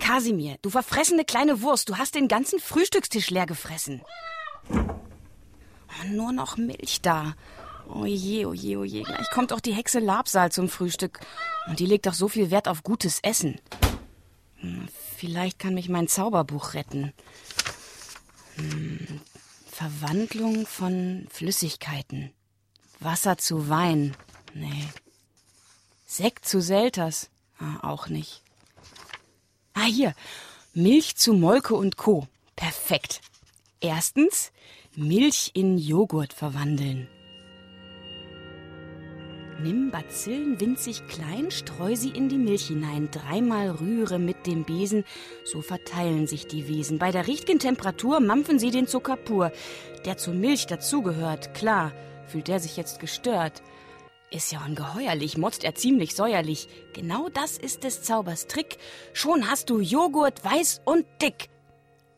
Kasimir, du verfressene kleine Wurst, du hast den ganzen Frühstückstisch leer gefressen. Oh, nur noch Milch da. Oh je, oh je, oh je. Gleich kommt auch die Hexe Labsal zum Frühstück. Und die legt doch so viel Wert auf gutes Essen. Vielleicht kann mich mein Zauberbuch retten. Verwandlung von Flüssigkeiten. Wasser zu Wein. Nee. Sekt zu Selters. Auch nicht. Hier. Milch zu Molke und Co. Perfekt. Erstens, Milch in Joghurt verwandeln. Nimm Bazillen winzig klein, streu sie in die Milch hinein, 3-mal rühre mit dem Besen, so verteilen sich die Wesen. Bei der richtigen Temperatur mampfen sie den Zucker pur. Der zur Milch dazugehört, klar, fühlt der sich jetzt gestört. Ist ja ungeheuerlich, motzt er ziemlich säuerlich. Genau das ist des Zaubers Trick. Schon hast du Joghurt weiß und dick.